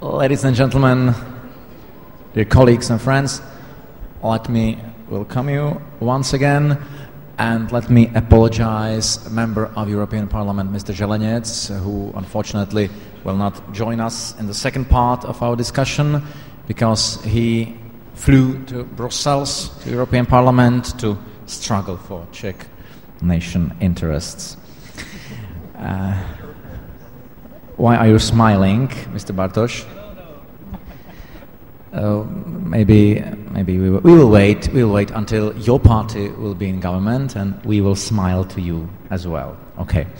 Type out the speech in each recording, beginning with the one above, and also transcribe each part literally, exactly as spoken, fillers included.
Ladies and gentlemen, dear colleagues and friends, let me welcome you once again, and let me apologize, a member of European Parliament, Mister Zelenec, who unfortunately will not join us in the second part of our discussion because he flew to Brussels, to European Parliament, to struggle for Czech nation interests. Uh, why are you smiling, Mister Bartosz? Uh, maybe, maybe we will, we will wait. We will wait until your party will be in government, and we will smile to you as well. Okay.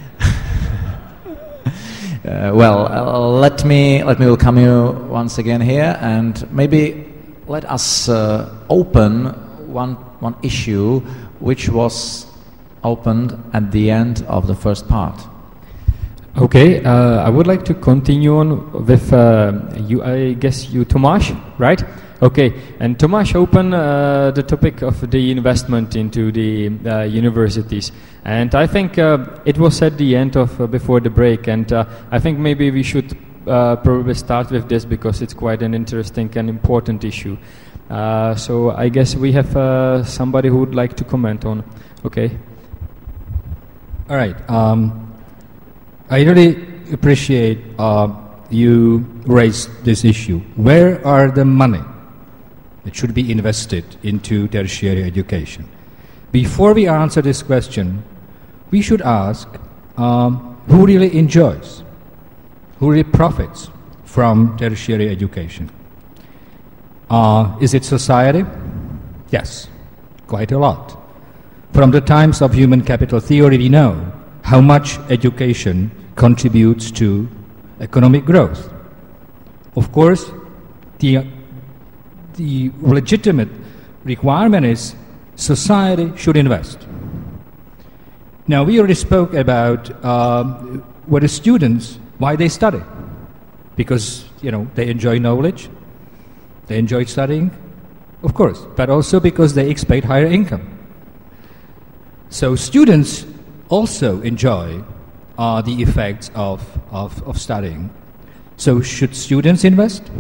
uh, well, uh, let me let me welcome you once again here, and maybe let us uh, open one one issue which was opened at the end of the first part. Okay, uh, I would like to continue on with uh, you. I guess you, Tomáš, right? Okay, and Tomáš opened uh, the topic of the investment into the uh, universities, and I think uh, it was at the end of uh, before the break, and uh, I think maybe we should uh, probably start with this because it's quite an interesting and important issue. Uh, so I guess we have uh, somebody who would like to comment on. Okay. All right. Um, I really appreciate uh, you raised this issue. Where are the money that should be invested into tertiary education? Before we answer this question, we should ask um, who really enjoys, who really profits from tertiary education. Uh, is it society? Yes, quite a lot. From the times of human capital theory, we know how much education contributes to economic growth. Of course, the, the legitimate requirement is society should invest. Now, we already spoke about uh, what the students, why they study. Because, you know, they enjoy knowledge, they enjoy studying, of course, but also because they expect higher income. So students also enjoy uh, the effects of, of, of studying. So should students invest?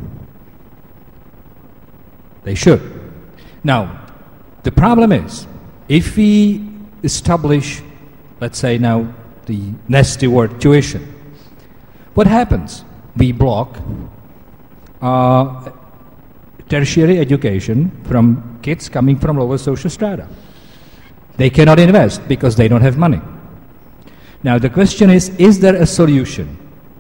They should. Now, the problem is, if we establish, let's say now, the nasty word tuition, what happens? We block uh, tertiary education from kids coming from lower social strata. They cannot invest because they don't have money. Now the question is, is there a solution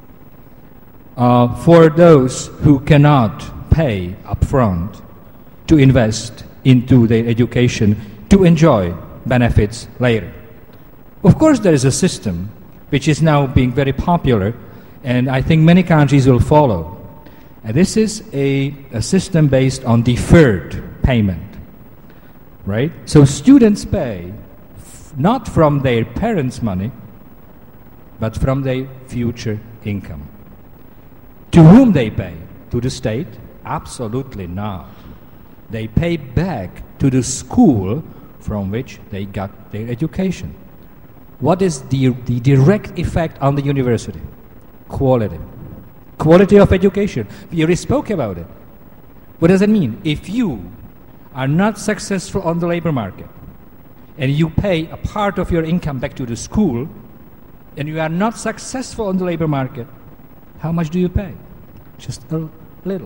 uh, for those who cannot pay upfront to invest into their education to enjoy benefits later? Of course there is a system which is now being very popular, and I think many countries will follow. And this is a, a system based on deferred payment. Right? So students pay f- not from their parents' money, but from their future income. To whom they pay? To the state? Absolutely not. They pay back to the school from which they got their education. What is the, the direct effect on the university? Quality. Quality of education. We already spoke about it. What does it mean? If you are not successful on the labor market, and you pay a part of your income back to the school, and you are not successful on the labor market, how much do you pay? Just a little.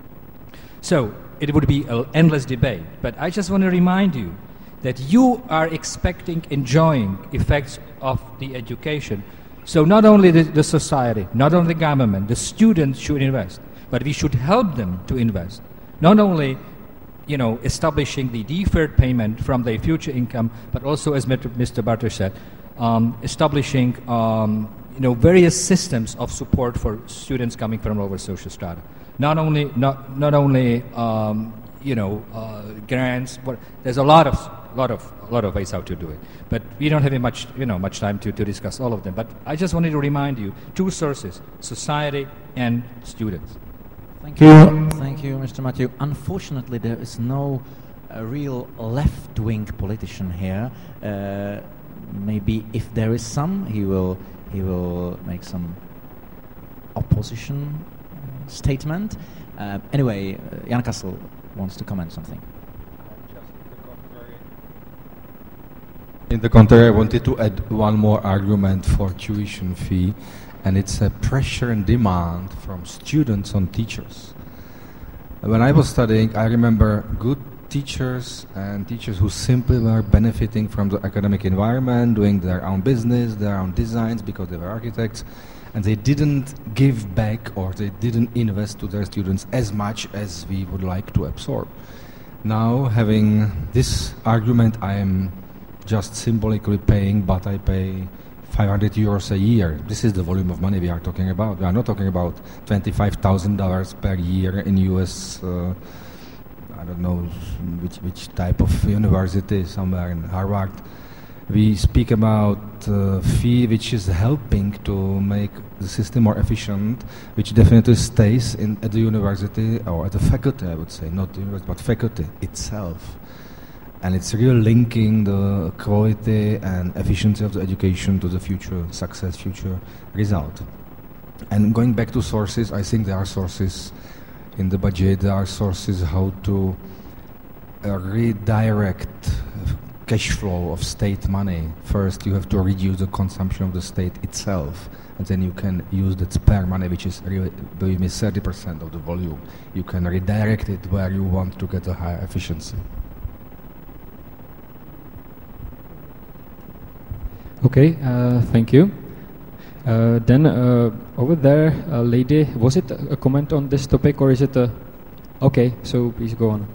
So it would be an endless debate, but I just want to remind you that you are expecting, enjoying effects of the education. So not only the, the society, not only the government, the students should invest, but we should help them to invest. Not only you know, establishing the deferred payment from their future income, but also, as Mister Bartosz said, um, establishing um, you know, various systems of support for students coming from lower social strata. Not only, not, not only um, you know, uh, grants, but there's a lot of, lot of, lot of ways how to do it. But we don't have much, you know, much time to, to discuss all of them. But I just wanted to remind you, two sources: society and students. Thank you. Thank you, Mister Matthew. Unfortunately, there is no uh, real left-wing politician here. Uh, maybe if there is some, he will he will make some opposition statement. Uh, anyway, uh, Jan Kassel wants to comment something. In the contrary, I wanted to add one more argument for tuition fee, and it's a pressure and demand from students on teachers. When I was studying, I remember good teachers and teachers who simply were benefiting from the academic environment, doing their own business, their own designs because they were architects, and they didn't give back or they didn't invest to their students as much as we would like to absorb. Now, having this argument, I am just symbolically paying, but I pay five hundred euros a year. This is the volume of money we are talking about. We are not talking about twenty-five thousand dollars per year in U S, uh, I don't know which, which type of university, somewhere in Harvard. We speak about uh, fee which is helping to make the system more efficient, which definitely stays in, at the university, or at the faculty, I would say, not the university, but faculty itself. And it's really linking the quality and efficiency of the education to the future success, future result. And going back to sources, I think there are sources in the budget, there are sources how to uh, redirect cash flow of state money. First, you have to reduce the consumption of the state itself, and then you can use that spare money, which is really, believe me, thirty percent of the volume. You can redirect it where you want to get a higher efficiency. Okay, uh, thank you. Uh, then uh, over there, uh, lady, was it a comment on this topic or is it a... Okay, so please go on.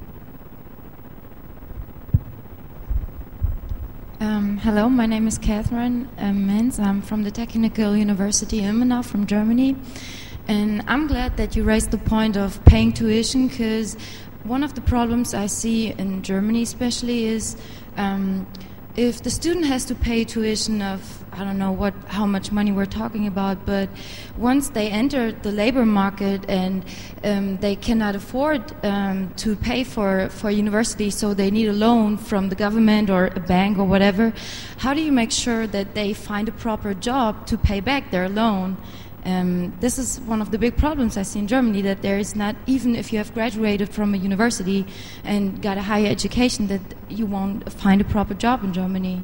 Um, hello, my name is Catherine um, Menz. I'm from the Technical University Ilmenau from Germany. And I'm glad that you raised the point of paying tuition, because one of the problems I see in Germany especially is um, if the student has to pay tuition of, I don't know what, how much money we're talking about, but once they enter the labor market and um, they cannot afford um, to pay for, for university, so they need a loan from the government or a bank or whatever, how do you make sure that they find a proper job to pay back their loan? Um, this is one of the big problems I see in Germany, that there is not, even if you have graduated from a university and got a higher education, that you won't find a proper job in Germany.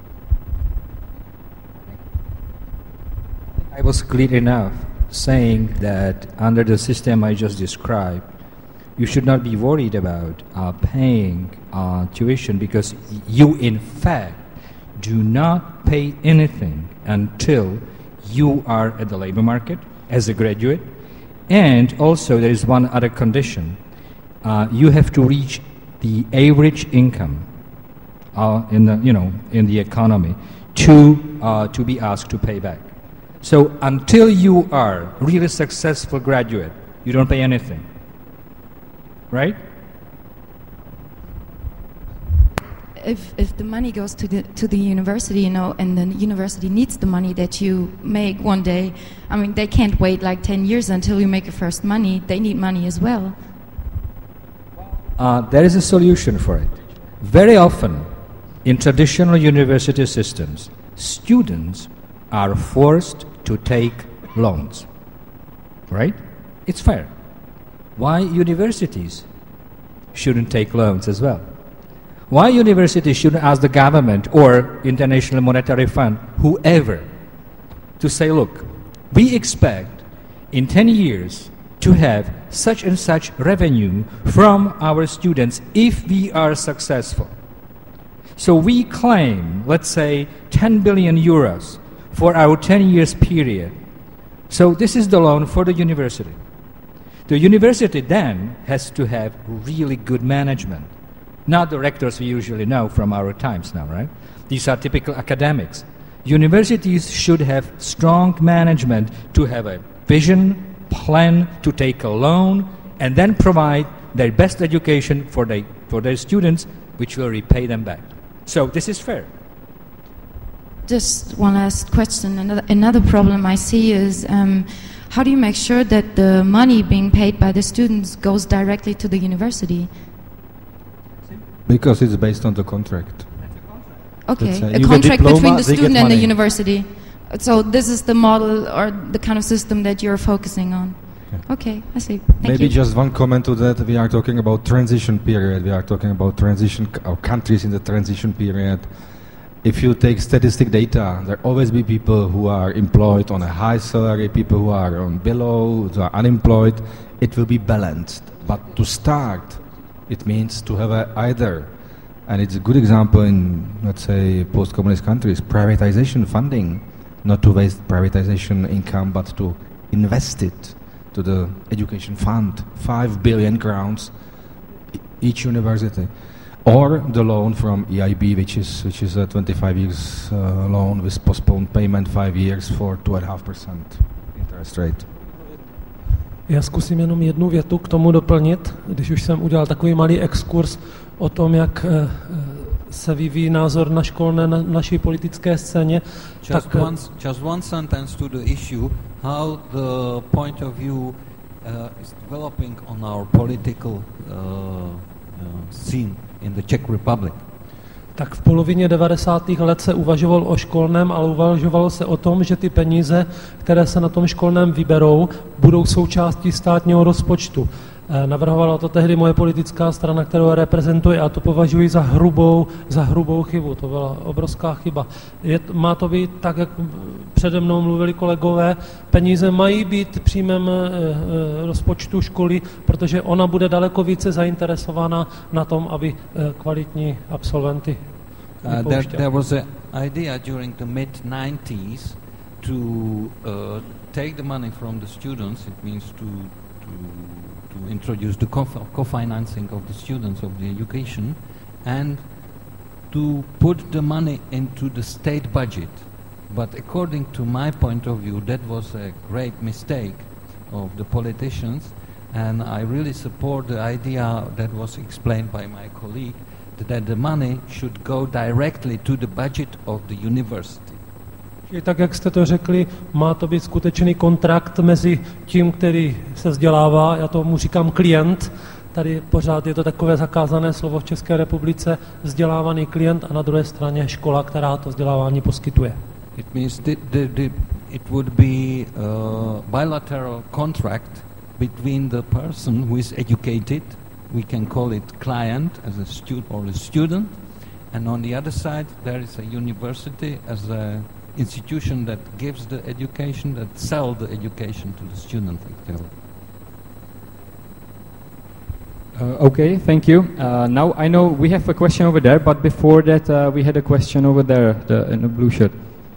I was clear enough saying that under the system I just described, you should not be worried about uh, paying uh, tuition, because you in fact do not pay anything until you are at the labor market as a graduate. And also there is one other condition. Uh, you have to reach the average income uh, in the, you know, in the economy to, uh, to be asked to pay back. So until you are really successful graduate, you don't pay anything, right? If if the money goes to the to the university, you know, and the university needs the money that you make one day, I mean, they can't wait like ten years until you make your first money. They need money as well. Uh, there is a solution for it. Very often, in traditional university systems, students are forced to take loans, right? It's fair. Why universities shouldn't take loans as well? Why universities shouldn't ask the government or International Monetary Fund, whoever, to say, look, we expect in ten years to have such and such revenue from our students if we are successful. So we claim, let's say, ten billion euros for our ten years period. So this is the loan for the university. The university then has to have really good management. Not the rectors we usually know from our times now, right? These are typical academics. Universities should have strong management to have a vision, plan to take a loan, and then provide their best education for, they, for their students, which will repay them back. So this is fair. Just one last question. Another, another problem I see is um, how do you make sure that the money being paid by the students goes directly to the university? Because it's based on the contract. Okay, uh, a contract diploma, between the student and the university. So this is the model or the kind of system that you're focusing on. Okay, I see. Thank Maybe you. just one comment to that. We are talking about transition period. We are talking about transition c- or countries in the transition period. If you take statistic data, there always be people who are employed on a high salary, people who are on below, who are unemployed. It will be balanced. But to start, it means to have a either, and it's a good example in, let's say, post-communist countries, privatization funding, not to waste privatization income, but to invest it to the education fund, five billion crowns e- each university, or the loan from E I B, which is which is a twenty-five years uh, loan with postponed payment, five years for two and a half percent interest rate. Já zkusím jenom jednu větu k tomu doplnit, když už jsem udělal takový malý exkurs o tom, jak eh, se vyvíjí názor na školné na naší politické scéně. Just tak, one, just one sentence to the issue, how the point of view uh, is developing on our political uh, uh, scene in the Czech Republic. Tak v polovině devadesátých let se uvažoval o školném, ale uvažovalo se o tom, že ty peníze, které se na tom školném vyberou, budou součástí státního rozpočtu. Navrhovala to tehdy moje politická strana, kterou reprezentuje, a to považuji za hrubou, za hrubou chybu. To byla obrovská chyba. Je, má to být tak, jak přede mnou mluvili kolegové, peníze mají být příjmem e, e, rozpočtu školy, protože ona bude daleko více zainteresována na tom, aby e, kvalitní absolventy Uh, there, there was an idea during the mid nineties to uh, take the money from the students. It means to to, to introduce the co- co-financing of the students of the education, and to put the money into the state budget. But according to my point of view, that was a great mistake of the politicians, and I really support the idea that was explained by my colleague, that the money should go directly to the budget of the university. Tak, jak jste to řekli, má to být skutečný kontrakt mezi tím, který se vzdělává, já tomu říkám klient, tady pořád je to takové zakázané slovo v České republice, vzdělávaný klient, a na druhé straně škola, která to vzdělávání poskytuje. It means the, the, the, it would be a bilateral contract between the person who is educated, we can call it client as a student or a student, and on the other side there is a university as a institution that gives the education, that sell the education to the student actually. Uh, okay, thank you. Uh, now I know we have a question over there, but before that uh, we had a question over there the, in the blue shirt.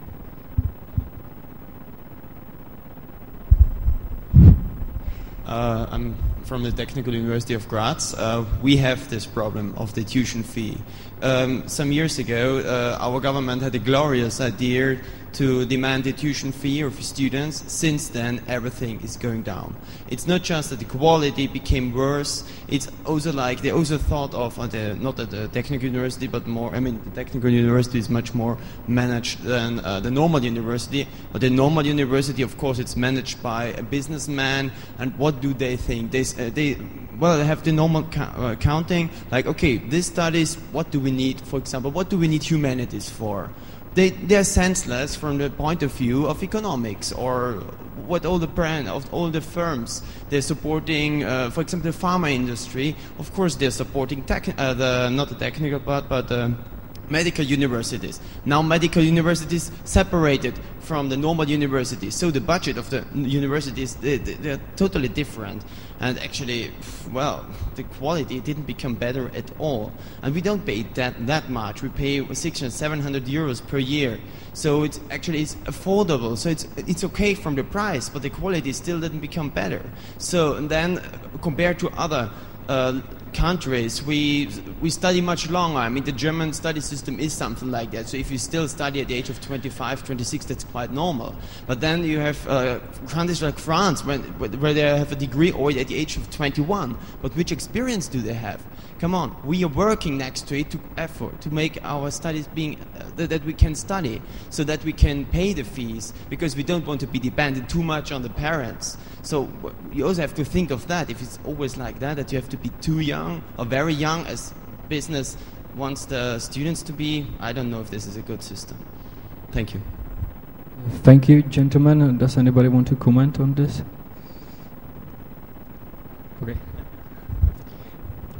Uh, I'm from the Technical University of Graz. Uh, we have this problem of the tuition fee. Um, some years ago, uh, our government had a glorious idea to demand a tuition fee of students. Since then, everything is going down. It's not just that the quality became worse. It's also like they also thought of uh, the, not at the technical university, but more. I mean, the technical university is much more managed than uh, the normal university. But the normal university, of course, it's managed by a businessman. And what do they think? They uh, they well, they have the normal ca- uh, accounting. Like, okay, this studies. What do we need? For example, what do we need humanities for? They, they're senseless from the point of view of economics, or what all the brand of all the firms they're supporting. Uh, for example, the pharma industry. Of course, they're supporting tech, uh, the not the technical part, but uh, medical universities. Now, medical universities separated from the normal universities, so the budget of the universities they, they, they're totally different. And actually, well, the quality didn't become better at all. And we don't pay that that much. We pay six hundred, seven hundred euros per year. So it's actually it's affordable. So it's it's okay from the price, but the quality still didn't become better. So and then compared to other uh, countries, we we study much longer. I mean, the German study system is something like that. So if you still study at the age of twenty-five, twenty-six, that's quite normal. But then you have uh, countries like France, when, where they have a degree already at the age of twenty-one. But which experience do they have? Come on, we are working next to it to effort to make our studies being uh, that, that we can study, so that we can pay the fees, because we don't want to be dependent too much on the parents. So you also have to think of that. If it's always like that, that you have to be too young or very young, as business wants the students to be, I don't know if this is a good system. Thank you. Thank you, gentlemen. Does anybody want to comment on this?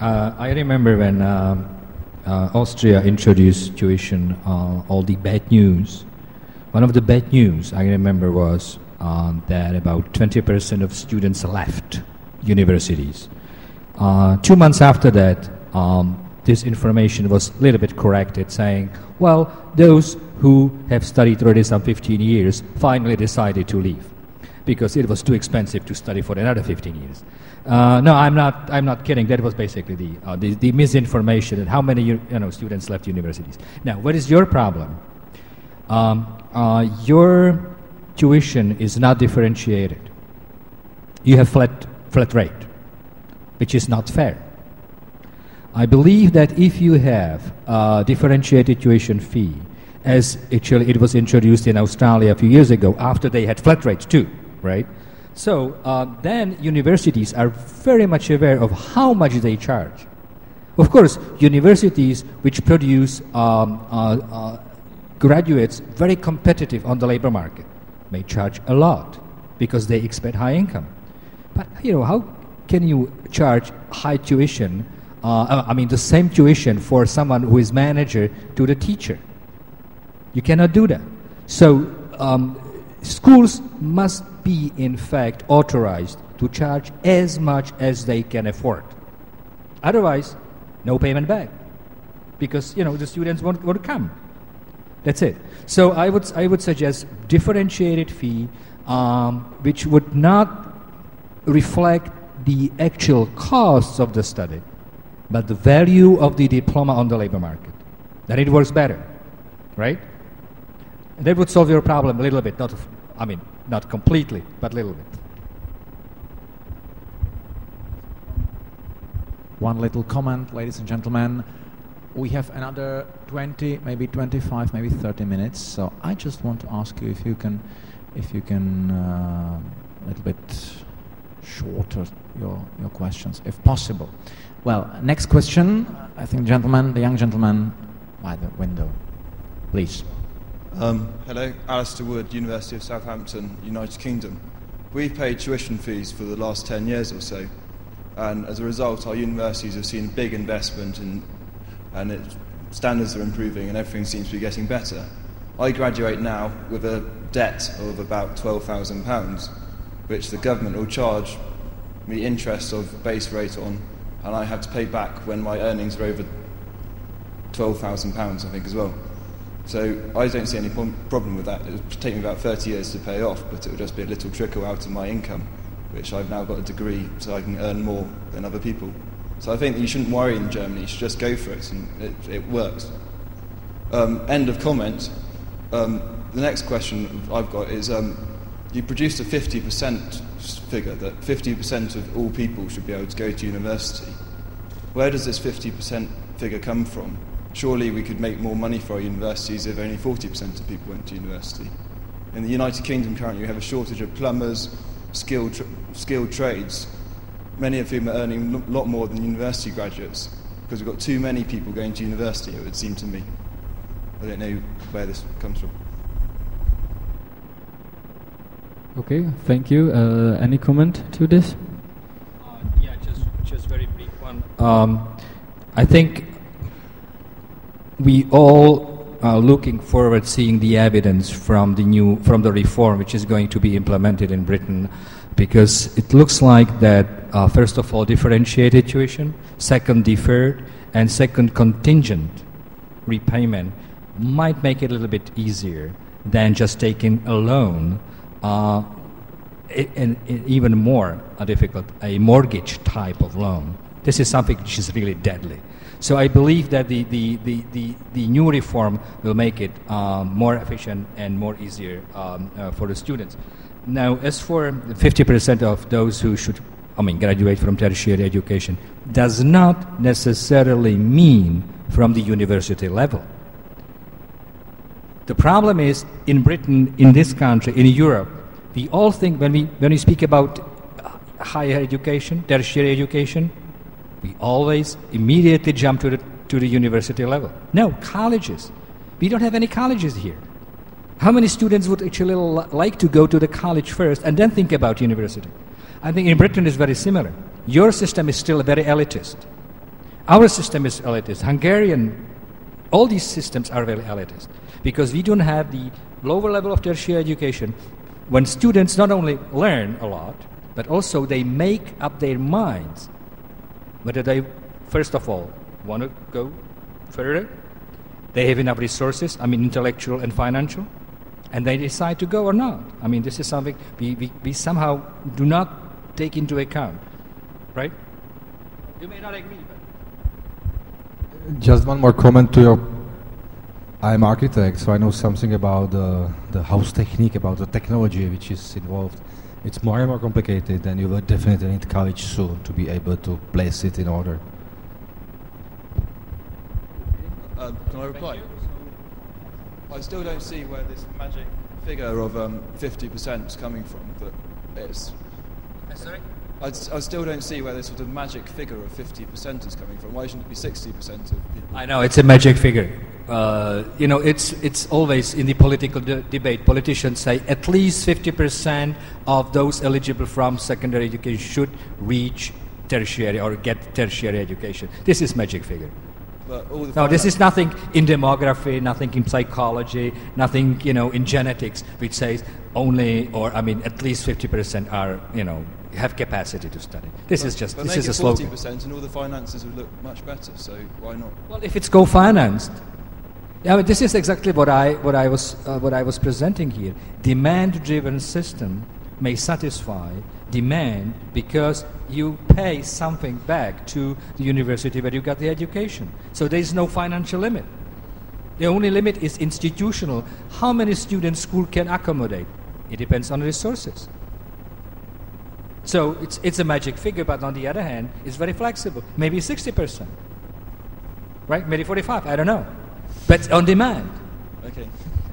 Uh, I remember when um, uh, Austria introduced tuition, uh, all the bad news. One of the bad news I remember was um, that about twenty percent of students left universities. Uh, two months after that, um, this information was a little bit corrected, saying, well, those who have studied already some fifteen years finally decided to leave because it was too expensive to study for another fifteen years. Uh, no, I'm not. I'm not kidding. That was basically the uh, the, the misinformation and how many you know students left universities. Now, what is your problem? Um, uh, your tuition is not differentiated. You have flat flat rate, which is not fair. I believe that if you have a differentiated tuition fee, as actually it was introduced in Australia a few years ago, after they had flat rates too, right? So uh, then universities are very much aware of how much they charge. Of course, universities which produce um, uh, uh, graduates very competitive on the labor market may charge a lot because they expect high income. But you know, how can you charge high tuition? Uh, I mean, the same tuition for someone who is manager to the teacher. You cannot do that. So um, schools must be, in fact, authorized to charge as much as they can afford. Otherwise, no payment back, because you know the students won't, won't come. That's it. So I would I would suggest differentiated fee, um, which would not reflect the actual costs of the study, but the value of the diploma on the labor market. Then it works better, right? And that would solve your problem a little bit. Not, I mean, not completely, but a little bit. One little comment, ladies and gentlemen. We have another twenty, maybe twenty-five, maybe thirty minutes. So I just want to ask you if you can, if you can, uh, a little bit shorter your your questions, if possible. Well, next question. I think, gentleman, the young gentleman by the window, please. Um, hello, Alistair Wood, University of Southampton, United Kingdom. We've paid tuition fees for the last ten years or so, and as a result, our universities have seen a big investment in, and it, standards are improving and everything seems to be getting better. I graduate now with a debt of about twelve thousand pounds, which the government will charge me interest of base rate on, and I have to pay back when my earnings are over twelve thousand pounds, I think, as well. So I don't see any problem with that. It would take me about thirty years to pay off, but it would just be a little trickle out of my income, which I've now got a degree, so I can earn more than other people. So I think that you shouldn't worry in Germany, you should just go for it, and it, it works. Um, end of comment. Um, the next question I've got is, um, you produced a fifty percent figure, that fifty percent of all people should be able to go to university. Where does this fifty percent figure come from? Surely we could make more money for our universities if only forty percent of people went to university. In the United Kingdom currently we have a shortage of plumbers, skilled, tra- skilled trades, many of whom are earning a lot more than university graduates, because we've got too many people going to university, it would seem to me. I don't know where this comes from. Okay, thank you. Uh, any comment to this? Uh, yeah, just just very brief one. Um, I think we all are looking forward seeing the evidence from the new from the reform which is going to be implemented in Britain, because it looks like that uh, first of all differentiated tuition, second deferred, and second contingent repayment might make it a little bit easier than just taking a loan, uh, and even more uh, difficult, a mortgage type of loan. This is something which is really deadly. So I believe that the, the, the, the, the new reform will make it um, more efficient and more easier um, uh, for the students. Now, as for fifty percent of those who should, I mean, graduate from tertiary education, does not necessarily mean from the university level. The problem is, in Britain, in this country, in Europe, we all think, when we, when we speak about higher education, tertiary education, we always immediately jump to the, to the university level. No, colleges. We don't have any colleges here. How many students would actually li- like to go to the college first and then think about university? I think in Britain it's very similar. Your system is still very elitist. Our system is elitist. Hungarian, all these systems are very elitist because we don't have the lower level of tertiary education when students not only learn a lot, but also they make up their minds whether they, first of all, want to go further, they have enough resources, I mean intellectual and financial, and they decide to go or not. I mean, this is something we, we, we somehow do not take into account, right? You may not agree, but... Just one more comment to your... I'm architect, so I know something about the, the house technique, about the technology which is involved. It's more and more complicated, and you will definitely need college soon to be able to place it in order. Uh, can I reply? I still don't see where this magic figure of um, fifty percent is coming from. That it's. Sorry? I, I still don't see where this sort of magic figure of fifty percent is coming from. Why shouldn't it be sixty percent of people? I know, it's a magic figure. Uh, you know, it's it's always in the political de- debate. Politicians say at least fifty percent of those eligible from secondary education should reach tertiary or get tertiary education. This is magic figure. But all the No, this is nothing in demography, nothing in psychology, nothing, you know, in genetics, which says only, or I mean, at least fifty percent are, you know, have capacity to study. This but, is just, but this make is it a slogan. forty percent and all the finances would look much better, so why not? Well, if it's co-financed, yeah, but this is exactly what I, what I was, uh, what I was presenting here. Demand-driven system may satisfy demand because you pay something back to the university where you got the education. So there is no financial limit. The only limit is institutional. How many students school can accommodate? It depends on resources. So it's, it's a magic figure, but on the other hand, it's very flexible. Maybe sixty percent, right? Maybe forty-five, I don't know. But on demand. Okay.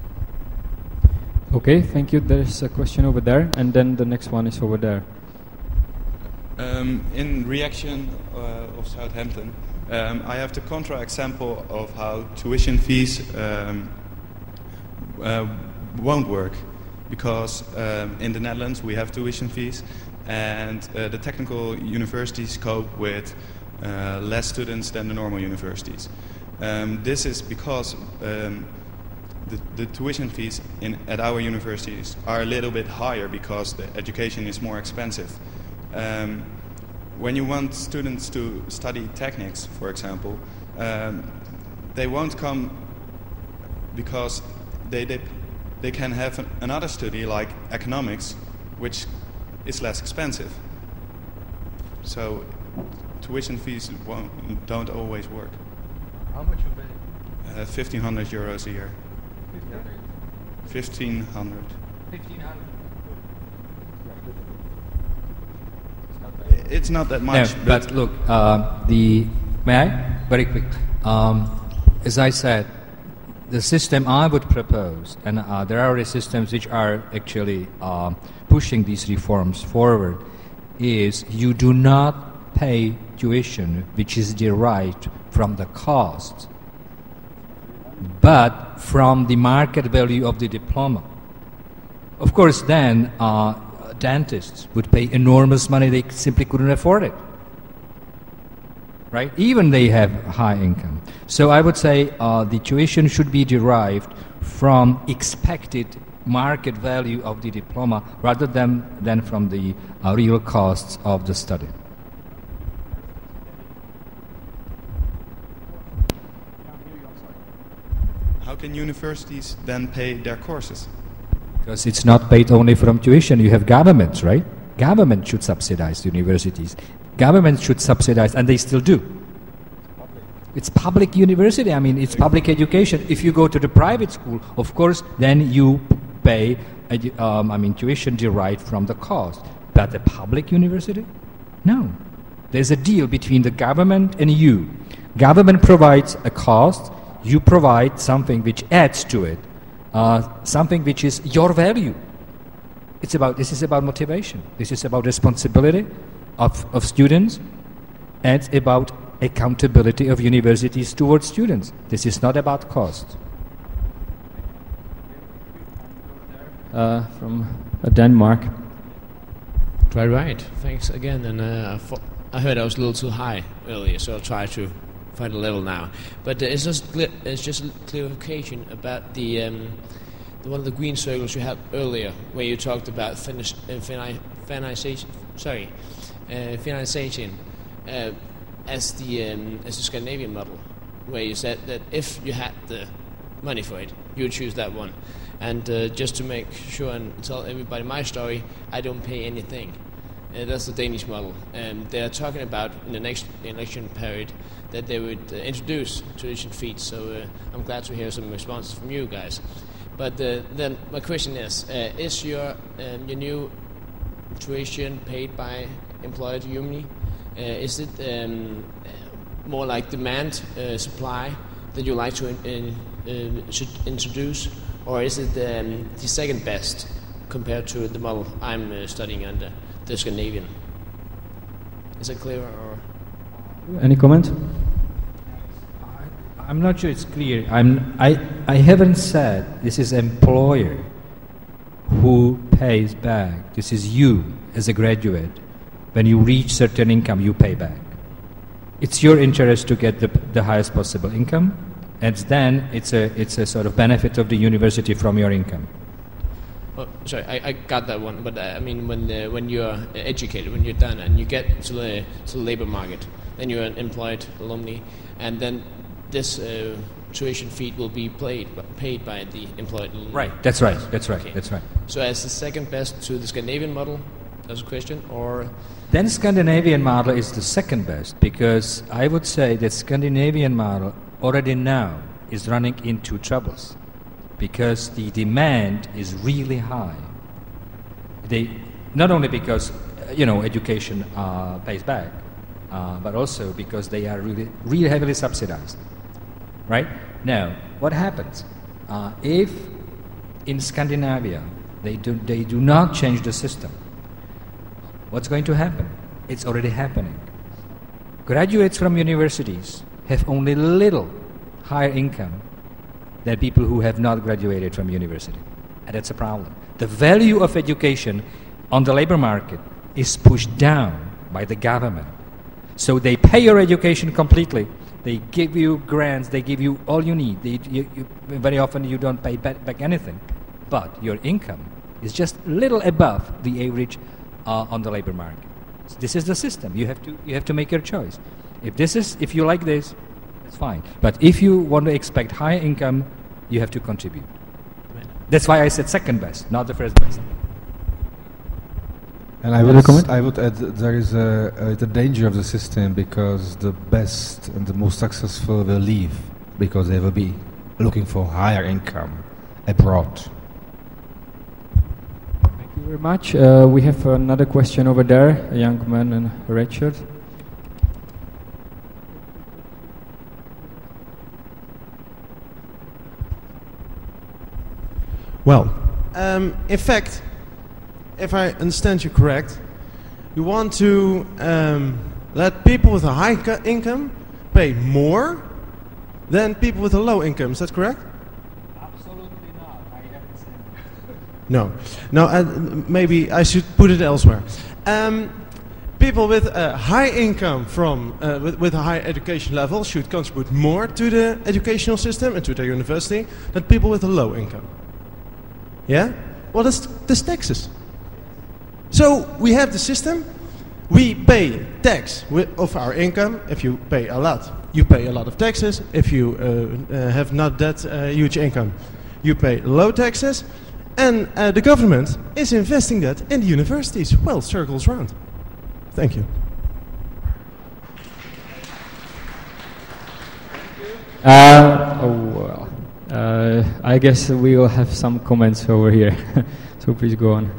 Okay, thank you. There's a question over there, and then the next one is over there. Um, in reaction uh, of Southampton, um, I have the contra example of how tuition fees um, uh, won't work, because um, in the Netherlands we have tuition fees, and uh, the technical universities cope with uh, less students than the normal universities. Um, this is because um, the, the tuition fees in, at our universities are a little bit higher because the education is more expensive. Um, when you want students to study techniques, for example, um, they won't come because they, they, they can have an, another study like economics, which is less expensive. So tuition fees won't, don't always work. How much you pay? Uh, fifteen hundred euros a year. fifteen hundred. fifteen hundred. It's not that much. No, but, but look, uh, the may I very quick. Um, as I said, the system I would propose, and uh, there are already systems which are actually uh, pushing these reforms forward, is you do not pay tuition which is derived from the cost, but from the market value of the diploma. Of course, then uh, dentists would pay enormous money; they simply couldn't afford it. Right? Even they have high income. So I would say uh, the tuition should be derived from expected market value of the diploma rather than, than from the uh, real costs of the study. How can universities then pay their courses? Because it's not paid only from tuition. You have governments, right? Government should subsidize universities. Government should subsidize, and they still do. It's public university. I mean, it's public education. If you go to the private school, of course, then you pay, um, I mean, tuition derived from the cost. But the public university? No. There's a deal between the government and you. Government provides a cost. You provide something which adds to it, uh, something which is your value. It's about, this is about motivation. This is about responsibility of, of students, and it's about accountability of universities towards students. This is not about cost. Uh, from uh, Denmark. Right, right. Thanks again. And uh, for I heard I was a little too high earlier, so I'll try to find a level now. But uh, it's just clear, it's just a clarification about the, um, the one of the green circles you had earlier, where you talked about finish, uh, fini- finalization. Sorry, uh, finalization uh, as the um, as the Scandinavian model, where you said that if you had the money for it, you would choose that one. And uh, just to make sure and tell everybody my story, I don't pay anything. Uh, that's the Danish model. And they're talking about in the next election period that they would uh, introduce tuition fees. So uh, I'm glad to hear some responses from you guys. But uh, then my question is, uh, is your um, your new tuition paid by employer to Germany? Uh, is it um, more like demand uh, supply that you like to in, in, uh, should introduce, or is it um, the second best compared to the model I'm uh, studying under, the Scandinavian? Is it clear? Or any comment? I'm not sure it's clear. I'm, I, I haven't said this is employer who pays back. This is you as a graduate. When you reach certain income, you pay back. It's your interest to get the, the highest possible income, and then it's a, it's a sort of benefit of the university from your income. Oh, sorry, I, I got that one. But uh, I mean, when uh, when you're educated, when you're done, and you get to the to the labor market, then you're an employed alumni, and then this uh, tuition fee will be paid paid by the employed alumni. Right. That's right. That's right. Okay. That's right. So, as the second best to the Scandinavian model, as a question, or then Scandinavian model is the second best, because I would say that Scandinavian model already now is running into troubles, because the demand is really high. They not only because uh, you know education uh, pays back, uh, but also because they are really really heavily subsidized. Right now, what happens uh, if in Scandinavia they do they do not change the system? What's going to happen? It's already happening. Graduates from universities have only little higher income than people who have not graduated from university. And that's a problem. The value of education on the labor market is pushed down by the government. So they pay your education completely. They give you grants, they give you all you need. They, you, you, very often you don't pay back, back anything. But your income is just a little above the average Uh, on the labor market. This is the system. You have to you have to make your choice. If this is if you like this, it's fine. But if you want to expect higher income, you have to contribute. That's why I said second best, not the first best. And I would I would add that there is a, a the danger of the system, because the best and the most successful will leave because they will be looking for higher income abroad. Very much. Uh, we have another question over there, a young man in a red shirt. Well, um, in fact, if I understand you correct, you want to um, let people with a high co- income pay more than people with a low income. Is that correct? No, no. Uh, maybe I should put it elsewhere. Um, people with a high income from uh, with, with a high education level should contribute more to the educational system and to the university than people with a low income. Yeah. Well, that's that's taxes. So we have the system. We pay tax with, of our income. If you pay a lot, you pay a lot of taxes. If you uh, uh, have not that uh, huge income, you pay low taxes. And uh, the government is investing that in the universities. Well, circles round. Thank you. Uh, oh, well, uh, I guess we will have some comments over here. So please go on.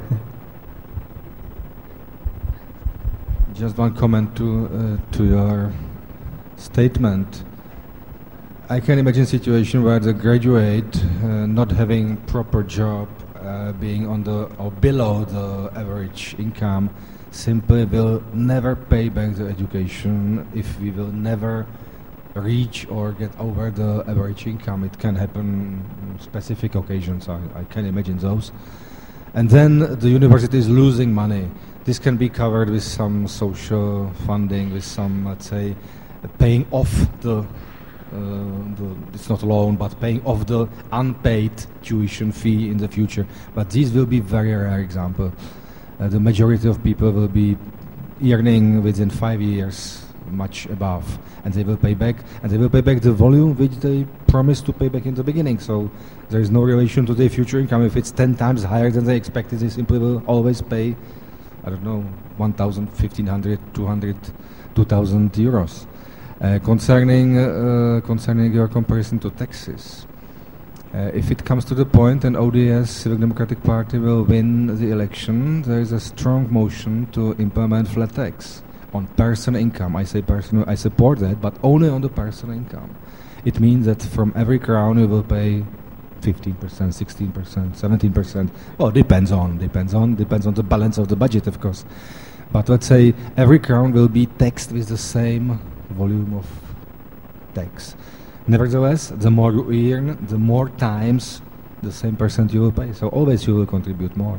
Just one comment to uh, to your statement. I can imagine a situation where the graduate uh, not having proper job, uh, being on the or below the average income, simply will never pay back the education if we will never reach or get over the average income. It can happen on specific occasions. I, I can imagine those. And then the university is losing money. This can be covered with some social funding, with some, let's say, paying off the, uh, the it's not a loan, but paying off the unpaid tuition fee in the future. But these will be very rare example. Uh, the majority of people will be earning within five years much above, and they will pay back, and they will pay back the volume which they promised to pay back in the beginning. So there is no relation to their future income. If it's ten times higher than they expected, they simply will always pay, I don't know, one thousand, fifteen hundred, two hundred, two thousand euros. Uh, concerning uh, concerning your comparison to taxes, uh, if it comes to the point and O D S, Civic Democratic Party, will win the election, there is a strong motion to implement flat tax on personal income. I say personal, I support that, but only on the personal income. It means that from every crown you will pay fifteen percent, sixteen percent, seventeen percent. Well, depends on, depends on, depends on the balance of the budget, of course. But let's say every crown will be taxed with the same volume of tax. Nevertheless, the more you earn, the more times the same percent you will pay. So always you will contribute more.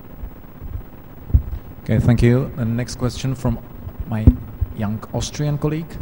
Okay, thank you. The next question from my young Austrian colleague.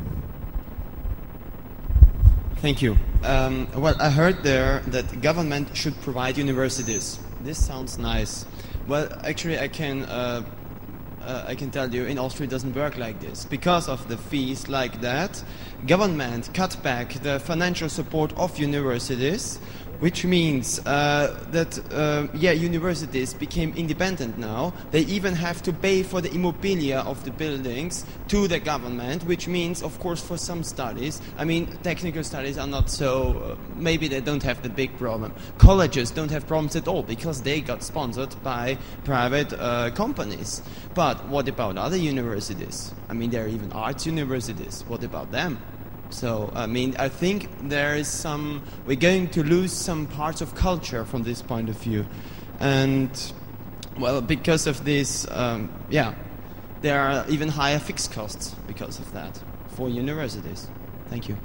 Thank you. Um, well, I heard there that government should provide universities. This sounds nice. Well, actually, I can uh, uh, I can tell you, in Austria it doesn't work like this. Because of the fees like that, government cut back the financial support of universities, which means uh, that, uh, yeah, universities became independent now. They even have to pay for the immobilia of the buildings to the government, which means, of course, for some studies, I mean, technical studies are not so, uh, maybe they don't have the big problem. Colleges don't have problems at all because they got sponsored by private uh, companies. But what about other universities? I mean, there are even arts universities. What about them? So, I mean, I think there is some, we're going to lose some parts of culture from this point of view. And, well, because of this, um, yeah, there are even higher fixed costs because of that for universities. Thank you.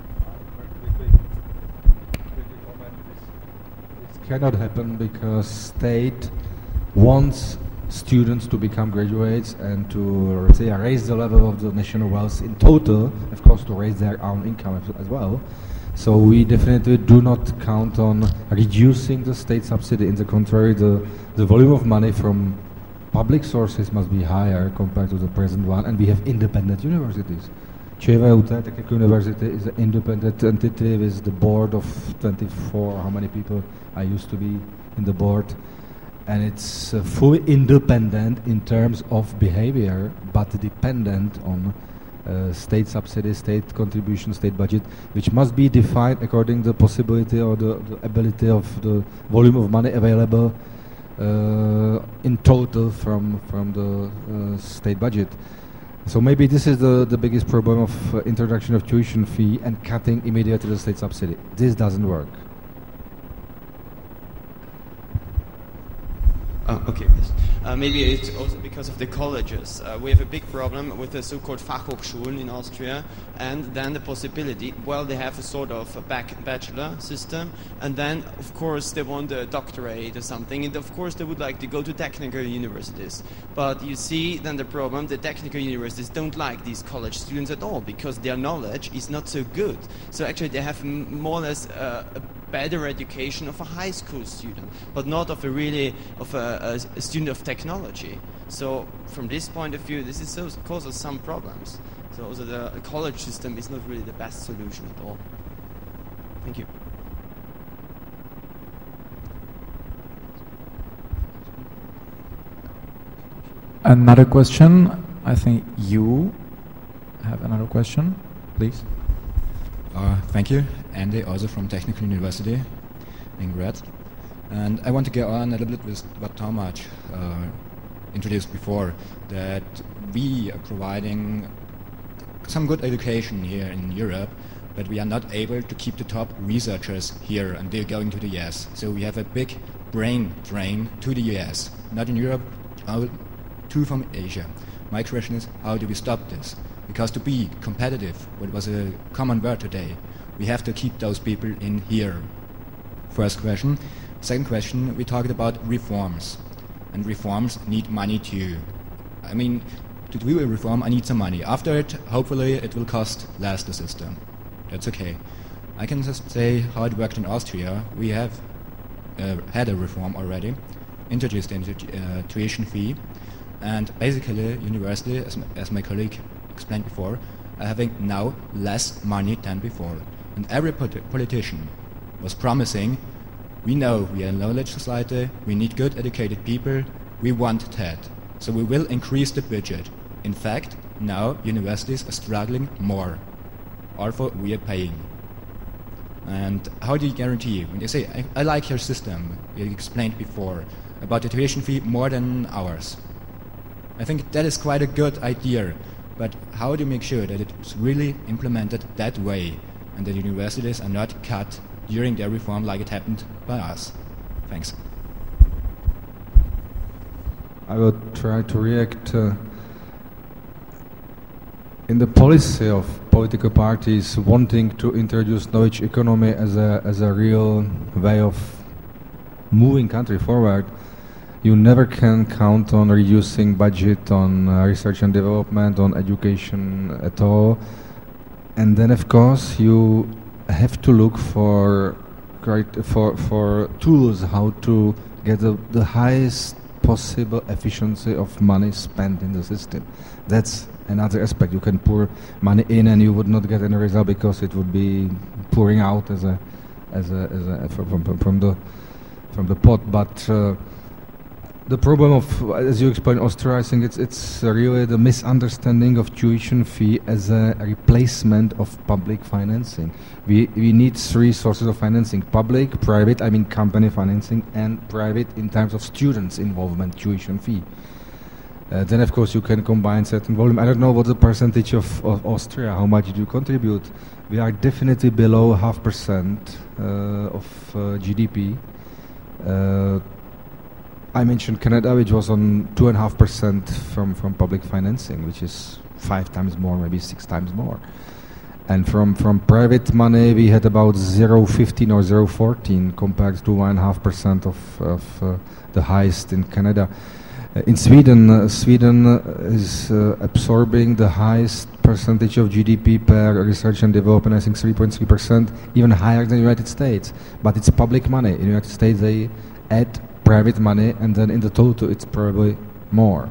This cannot happen because state wants students to become graduates and to, let's say, raise the level of the national wealth in total, of course, to raise their own income as well. So we definitely do not count on reducing the state subsidy. In the contrary, the, the volume of money from public sources must be higher compared to the present one, and we have independent universities. ČVUT Technical University is an independent entity with the board of twenty-four, how many people I used to be in the board, and it's uh, fully independent in terms of behavior, but dependent on uh, state subsidy, state contribution, state budget, which must be defined according to the possibility or the, the ability of the volume of money available uh, in total from from the uh, state budget. So maybe this is the, the biggest problem of uh, introduction of tuition fee and cutting immediately the state subsidy. This doesn't work. Oh, okay. Uh, maybe it's also because of the colleges. Uh, we have a big problem with the so-called Fachhochschulen in Austria, and then the possibility, well, they have a sort of a back bachelor system, and then, of course, they want a doctorate or something, and of course they would like to go to technical universities. But you see, then the problem, the technical universities don't like these college students at all, because their knowledge is not so good. So actually they have m more or less uh, a better education of a high school student, but not of a really of a, a student of technology. So from this point of view, this is so, causes some problems. So also the college system is not really the best solution at all. Thank you. Another question. I think you have another question, please. Uh, thank you. Andy, also from Technical University in Graz. And I want to go on a little bit with what Tomáš uh, introduced before, that we are providing some good education here in Europe, but we are not able to keep the top researchers here, and they're going to the U S. So we have a big brain drain to the U S, not in Europe, out to from Asia. My question is, how do we stop this? Because to be competitive, what was a common word today, we have to keep those people in here. First question. Second question, we talked about reforms. And reforms need money too. I mean, to do a reform, I need some money. After it, hopefully, it will cost less the system. That's okay. I can just say how it worked in Austria. We have uh, had a reform already, introduced into uh, tuition fee, and basically, university, as, as my colleague explained before, are having now less money than before. And every politi- politician was promising, we know we are a knowledge society, we need good educated people, we want that. So we will increase the budget. In fact, now universities are struggling more. Also, we are paying. And how do you guarantee? When you say, I, I like your system, you explained before, about the tuition fee more than ours. I think that is quite a good idea, but how do you make sure that it's really implemented that way and that universities are not cut during their reform like it happened by us? Thanks. I will try to react. Uh, in the policy of political parties wanting to introduce knowledge economy as a as a real way of moving country forward, you never can count on reducing budget on uh, research and development, on education at all. And then, of course, you have to look for for for tools how to get the, the highest possible efficiency of money spent in the system. That's another aspect. You can pour money in and you would not get any result because it would be pouring out as a as a as a from from, from the from the pot. But uh, the problem of, as you explained, Austria, I think it's it's really the misunderstanding of tuition fee as a replacement of public financing. We we need three sources of financing: public, private, I mean company financing, and private in terms of students' involvement, tuition fee. Uh, then, of course, you can combine certain volume. I don't know what the percentage of, of Austria, how much do you contribute? We are definitely below half percent uh, of uh, G D P. Uh, I mentioned Canada, which was on two and a half percent from from public financing, which is five times more, maybe six times more. And from, from private money, we had about zero fifteen or zero fourteen compared to one and a half percent of of uh, the highest in Canada. Uh, in Sweden, uh, Sweden uh, is uh, absorbing the highest percentage of G D P per research and development. I think three point three percent, even higher than the United States. But it's public money. In the United States, they add private money, and then in the total it's probably more.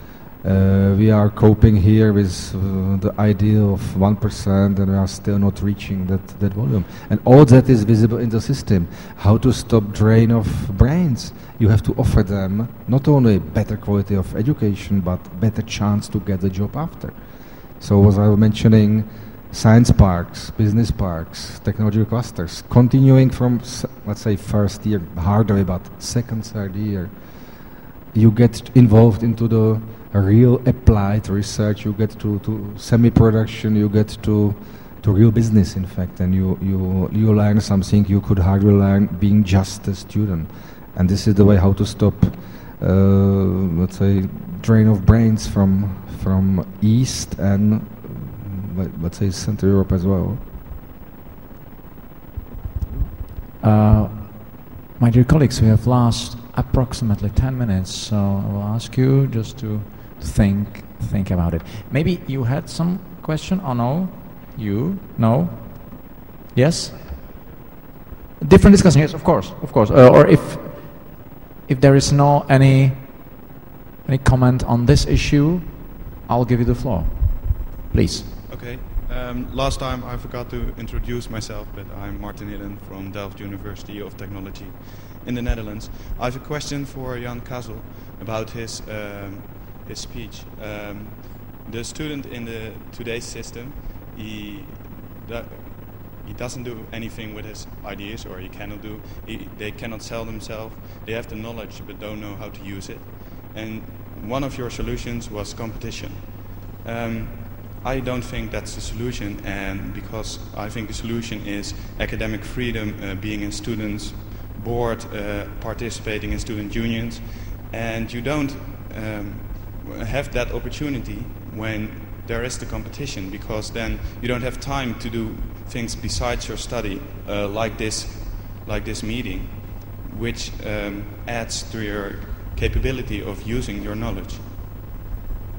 Uh, we are coping here with uh, the ideal of one percent, and we are still not reaching that, that volume. And all that is visible in the system. How to stop drain of brains? You have to offer them not only better quality of education, but better chance to get the job after. So as I was mentioning, science parks, business parks, technology clusters, continuing from, let's say, first year, harder, but second, third year, you get involved into the real applied research, you get to, to semi-production, you get to to real business, in fact, and you, you, you learn something you could hardly learn being just a student. And this is the way how to stop, uh, let's say, drain of brains from from East and let's say Central Europe as well. Uh, my dear colleagues, we have lost approximately ten minutes, so I will ask you just to think think about it. Maybe you had some question or no? You? No? Yes? Different discussion, yes, of course, of course. Uh, or if if there is no any any comment on this issue, I'll give you the floor. Please. Okay. Um, last time I forgot to introduce myself, but I'm Martin Hillen from Delft University of Technology in the Netherlands. I have a question for Jan Kazel about his um, his speech. Um, the student in the today's system, he that, he doesn't do anything with his ideas, or he cannot do. He, they cannot sell themselves. They have the knowledge but don't know how to use it. And one of your solutions was competition. Um, I don't think that's the solution, and because I think the solution is academic freedom, uh, being in students' board, uh, participating in student unions, and you don't um, have that opportunity when there is the competition, because then you don't have time to do things besides your study, uh, like this, like this meeting, which um, adds to your capability of using your knowledge.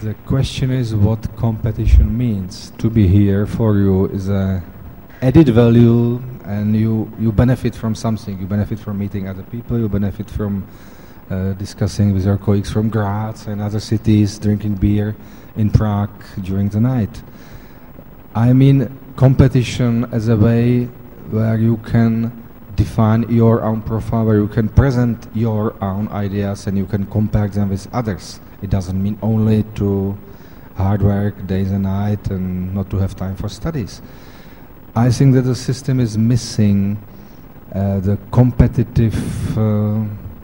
The question is what competition means. To be here for you is a added value, and you, you benefit from something. You benefit from meeting other people, you benefit from uh, discussing with your colleagues from Graz and other cities, drinking beer in Prague during the night. I mean competition as a way where you can define your own profile, where you can present your own ideas and you can compare them with others. It doesn't mean only to hard work days and night and not to have time for studies. I think that the system is missing uh, the competitive, uh,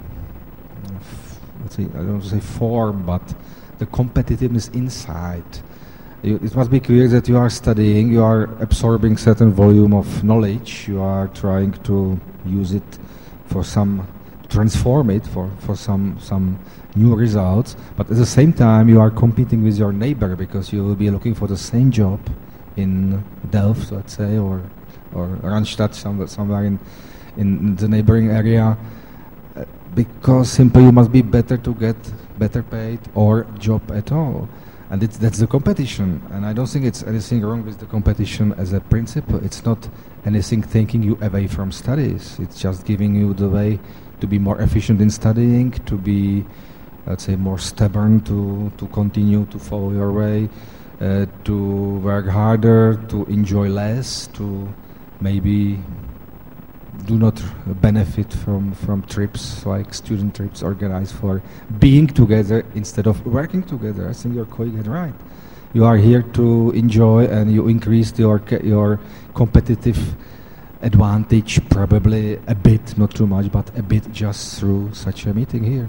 f- let's see, I don't want to say form, but the competitiveness inside. You, it must be clear that you are studying, you are absorbing certain volume of knowledge, you are trying to use it for some, transform it for, for some, some new results, but at the same time you are competing with your neighbor because you will be looking for the same job in Delft, let's say, or, or Randstad, somewhere, somewhere in, in the neighboring area, uh, because simply you must be better to get better paid or job at all. And it's, that's the competition, and I don't think it's anything wrong with the competition as a principle. It's not anything taking you away from studies. It's just giving you the way to be more efficient in studying, to be, let's say, more stubborn, to, to continue to follow your way, uh, to work harder, to enjoy less, to maybe do not benefit from, from trips like student trips organized for being together instead of working together. I think your colleague is right. You are here to enjoy, and you increase your your competitive advantage probably a bit, not too much, but a bit just through such a meeting here.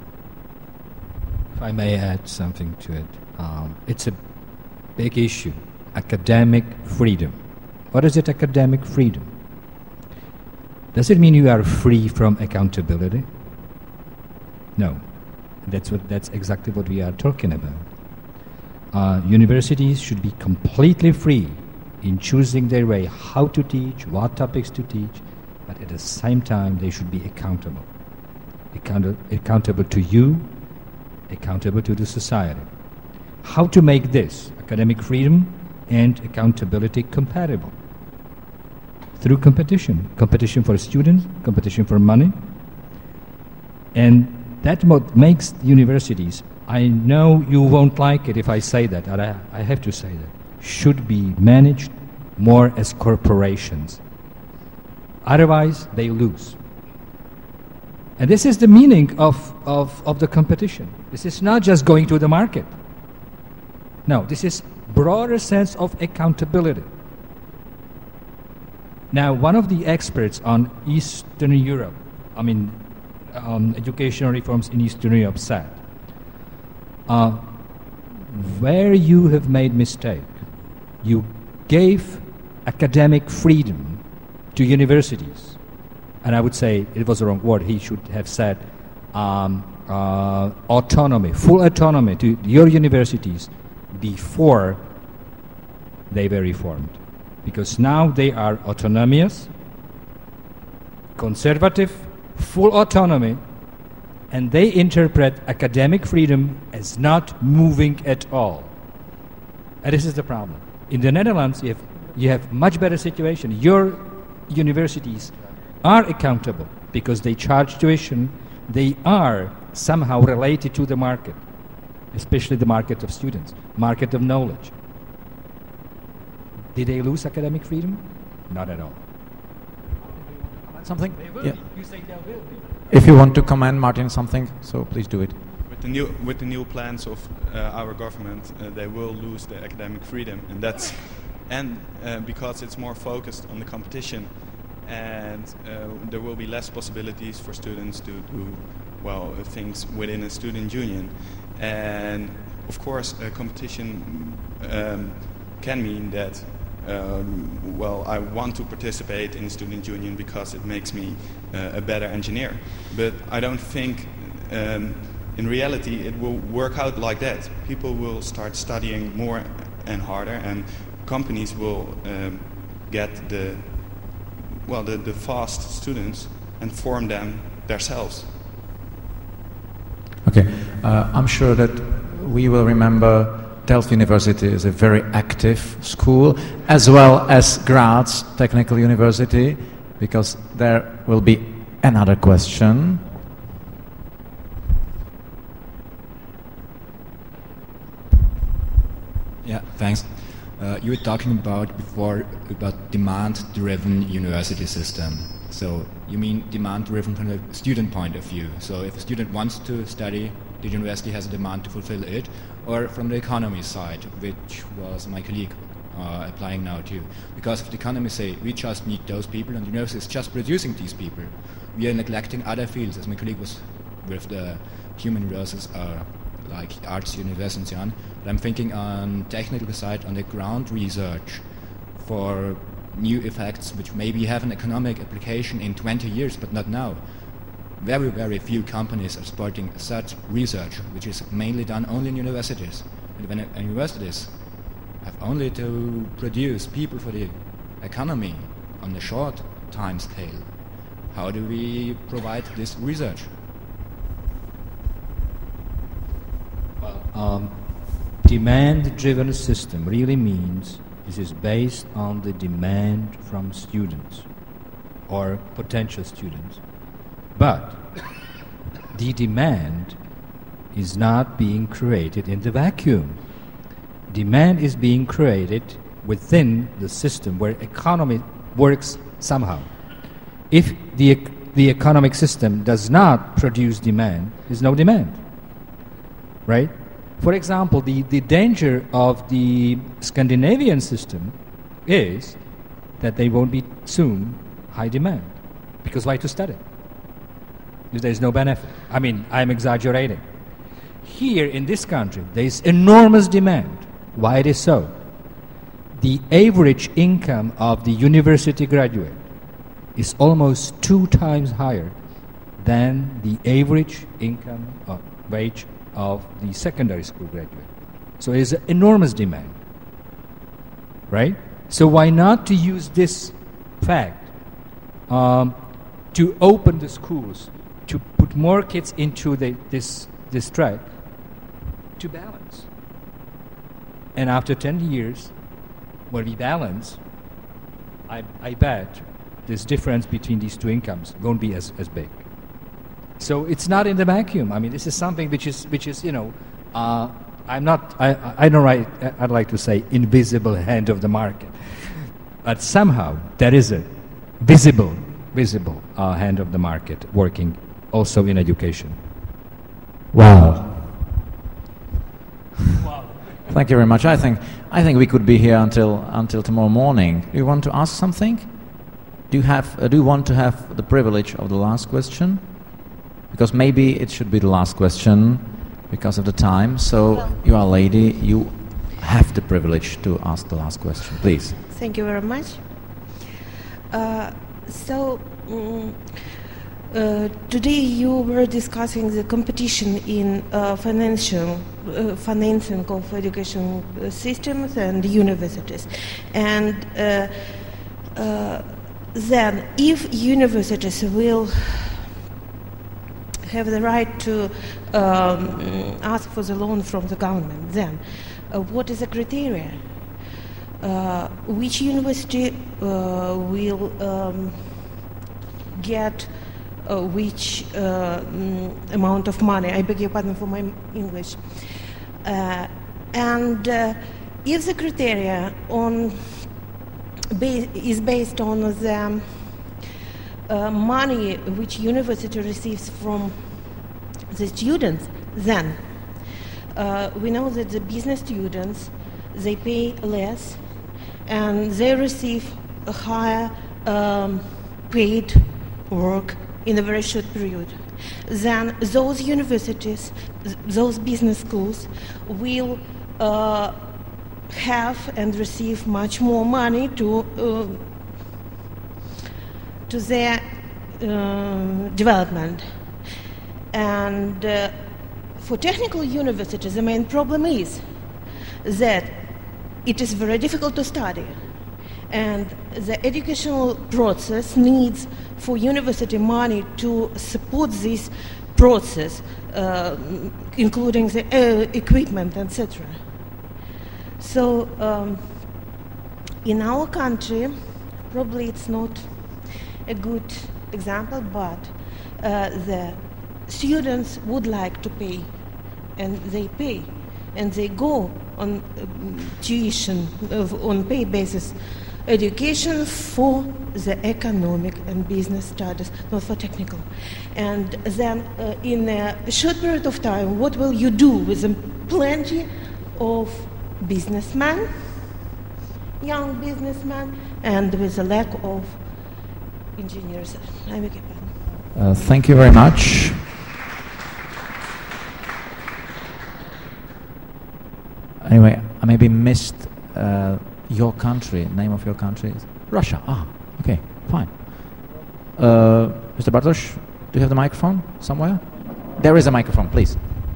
If I may add something to it, um, it's a big issue, academic freedom. What is it, academic freedom? Does it mean you are free from accountability? No. That's what. That's exactly what we are talking about. Uh, universities should be completely free in choosing their way, how to teach, what topics to teach, but at the same time they should be accountable. Account- accountable to you, accountable to the society. How to make this, academic freedom and accountability, compatible? Through competition. Competition for students, competition for money. And that what makes universities, I know you won't like it if I say that, but I, I have to say that, should be managed more as corporations. Otherwise, they lose. And this is the meaning of, of, of the competition. This is not just going to the market. No, this is broader sense of accountability. Now, one of the experts on Eastern Europe, I mean, on educational reforms in Eastern Europe said, uh, where you have made mistake, you gave academic freedom to universities. And I would say it was the wrong word. He should have said um, uh, autonomy, full autonomy to your universities before they were reformed. Because now they are autonomous, conservative, full autonomy, and they interpret academic freedom as not moving at all. And this is the problem. In the Netherlands, you have, you have much better situation. Your universities are accountable because they charge tuition. They are somehow related to the market, especially the market of students, market of knowledge. Did they lose academic freedom? Not at all. Something? They will Yeah. be. You say they will be. If you want to comment, Martin, something, so please do it. With the new with the new plans of uh, our government, uh, they will lose their academic freedom, and that's and uh, because it's more focused on the competition, and uh, there will be less possibilities for students to do well uh, things within a student union, and of course, uh, competition um, can mean that. Um, well, I want to participate in the student union because it makes me uh, a better engineer. But I don't think, um, in reality, it will work out like that. People will start studying more and harder, and companies will um, get the, well, the, the fast students and form them themselves. Okay, uh, I'm sure that we will remember Delft University is a very active school, as well as Graz Technical University, because there will be another question. Yeah, thanks. Uh, you were talking about before about demand-driven university system. So you mean demand-driven from the student point of view. So if a student wants to study, the university has a demand to fulfill it, or from the economy side, which was my colleague uh, applying now too. Because if the economy say we just need those people and the university is just producing these people, we are neglecting other fields, as my colleague was with the human resources, uh, like arts university and so on. But I'm thinking on technical side, on the ground research for new effects which maybe have an economic application in twenty years, but not now. Very, very few companies are supporting such research, which is mainly done only in universities. And when uh, universities have only to produce people for the economy on the short time scale, how do we provide this research? Well, um, demand-driven system really means this is based on the demand from students or potential students. But the demand is not being created in the vacuum. Demand is being created within the system where economy works somehow. If the, the economic system does not produce demand, there's no demand, right? For example, the, the danger of the Scandinavian system is that there won't be soon high demand. Because why to study? Because there's no benefit. I mean, I'm exaggerating. Here in this country, there is enormous demand. Why it is so? The average income of the university graduate is almost two times higher than the average income or wage of the secondary school graduate. So there's an enormous demand, right? So why not to use this fact um, to open the schools, to put more kids into the, this, this track, to balance. And after ten years, when we balance, I, I bet this difference between these two incomes won't be as, as big. So it's not in the vacuum. I mean, this is something which is, which is you know, uh, I'm not, I, I don't write, I'd like to say invisible hand of the market. But somehow there is a visible, visible uh, hand of the market working also in education. Wow. Wow. Thank you very much. I think, I think we could be here until, until tomorrow morning. Do you want to ask something? Do you, have, uh, do you want to have the privilege of the last question? Because maybe it should be the last question because of the time. So you are a lady, you have the privilege to ask the last question. Please. Thank you very much. Uh, so um, uh, today you were discussing the competition in uh, financial uh, financing of education systems and universities. And uh, uh, then if universities will have the right to um, ask for the loan from the government, then uh, what is the criteria? Uh, which university uh, will um, get uh, which uh, mm, amount of money? I beg your pardon for my English. Uh, and uh, if the criteria on ba- is based on the Uh, money which university receives from the students, then uh, we know that the business students, they pay less and they receive a higher um, paid work in a very short period. Then those universities, th- those business schools will uh, have and receive much more money to uh, to their uh, development. And uh, for technical universities, the main problem is that it is very difficult to study. And the educational process needs for university money to support this process, uh, including the uh, equipment, et cetera. So, um, in our country, probably it's not a good example, but uh, the students would like to pay, and they pay, and they go on um, tuition, uh, on pay basis education for the economic and business studies, not for technical. And then uh, in a short period of time, what will you do with the plenty of businessmen, young businessmen, and with a lack of engineers? I beg your pardon. Uh, thank you very much. Anyway, I maybe missed uh, your country, name of your country. Russia. Ah, okay, fine. Uh, Mister Bartoš, do you have the microphone somewhere? There is a microphone, please.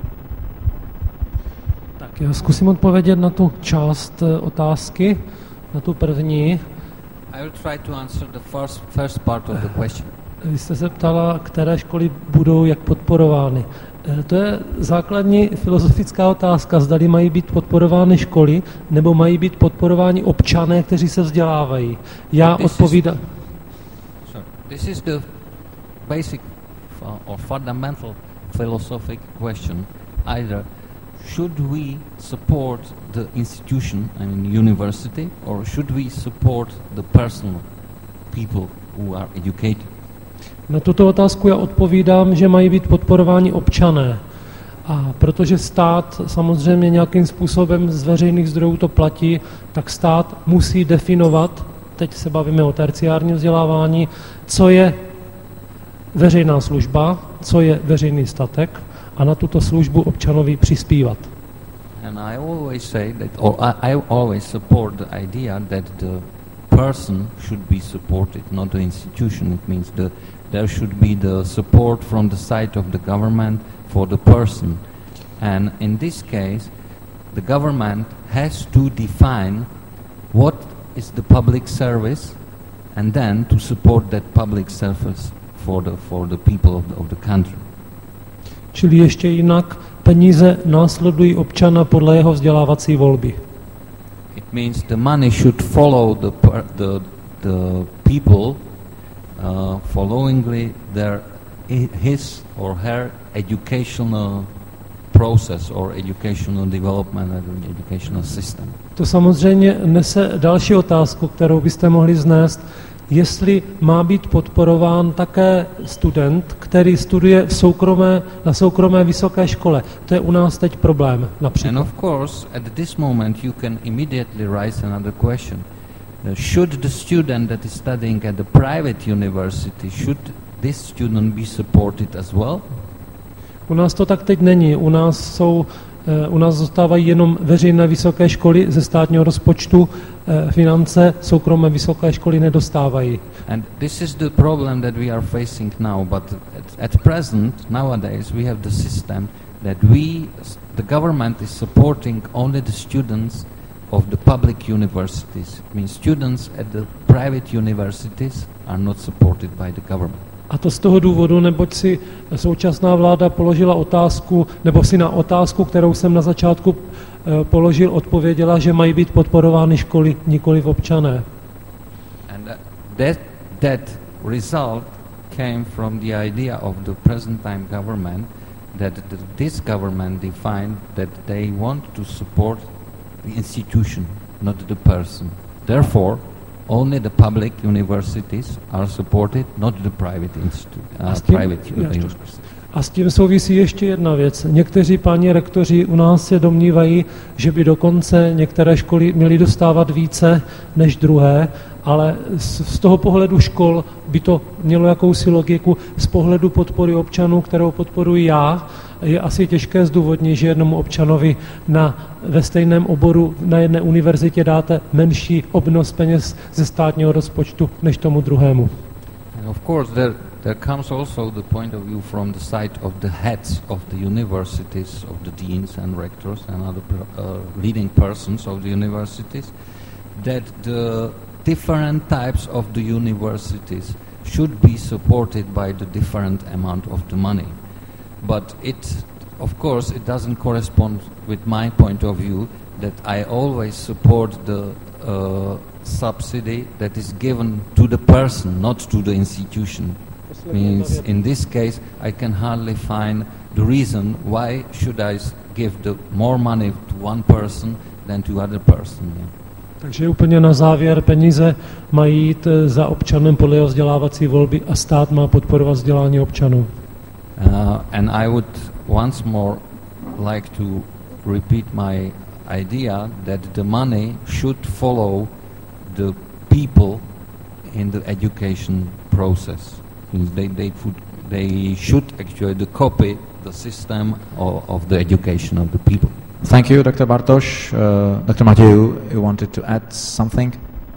Tak já zkusím odpovědět na tu část uh, otázky, na tu první. I will try to answer the first, first part of the question. Vy jste se ptala, které školy budou jak podporovány. To je základní filozofická otázka, zdali mají být podporovány školy, nebo mají být podporováni občané, kteří se vzdělávají. Já odpovídám. This is the basic or fundamental philosophic question. Either should we support the institution, I mean university, or should we support the personal people who are educated? Na tuto otázku já odpovídám, že mají být podporováni občané. A protože stát samozřejmě nějakým způsobem z veřejných zdrojů to platí, tak stát musí definovat, teď se bavíme o terciárním vzdělávání, co je veřejná služba, co je veřejný statek a na tuto službu občanovi přispívat. And I always say that, or I, I always support the idea that the person should be supported, not the institution. It means the there should be the support from the side of the government for the person. And in this case, the government has to define what is the public service and then to support that public service for the, for the people of the, of the country. Čili ještě jinak, peníze následují občana podle jeho vzdělávací volby. It means the money should follow the, the, the people Uh, followingly their his or her educational process or educational development or educational system. To samozřejmě nese další otázku, kterou byste mohli vznést, jestli má být podporován také student, který studuje v soukromé, na soukromé vysoké škole. To je u nás teď problém, například. And of course, at this moment you can immediately raise another question. Should the student that is studying at the private university, should this student be supported as well? U nás to tak teď není. U nás jsou, u nás zůstávají jenom veřejné vysoké školy ze státního rozpočtu, finance soukromé vysoké školy nedostávají. And this is the problem that we are facing now, but at, at present, nowadays, we have the system that we, the government is supporting only the students of the public universities. It means students at the private universities are not supported by the government. A to z toho důvodu, neboť si současná vláda položila otázku, nebo si na otázku, kterou jsem na začátku uh, položil, odpověděla, že mají být podporovány školy, nikoliv občané. And that, that result came from the idea of the present time government that the, this government defined that they want to support the institution, not the person. Therefore, only the public universities are supported, not the private institute, uh, tím, private universities. A s tím souvisí ještě jedna věc. Někteří páni rektoři u nás se domnívají, že by dokonce některé školy měly dostávat více než druhé, ale z, z toho pohledu škol by to mělo jakousi logiku. Z pohledu podpory občanů, kterou podporuji já, je asi těžké zdůvodnit, že jednomu občanovi na, ve stejném oboru na jedné univerzitě dáte menší obnos peněz ze státního rozpočtu než tomu druhému. And of course, there, there comes also the point of view from the side of the heads of the universities, of the deans and rectors and other uh, leading persons of the universities, that the different types of the universities should be supported by the different amount of the money. but it, of course, it doesn't correspond with my point of view that I always support the uh, subsidy that is given to the person, not to the institution. Means in this case, I can hardly find the reason why should I give the more money to one person than to other person. Yeah. Takže úplně na závěr, peníze mají jít za občanem podle jeho vzdělávací volby a stát má podporovat vzdělání občanů. Uh, and I would once more like to repeat my idea that the money should follow the people in the education process. They, they, would, they should actually the copy the system of, of the education of the people. Thank you, Doctor Bartoš. Uh, Doctor Mathieu, you wanted to add something?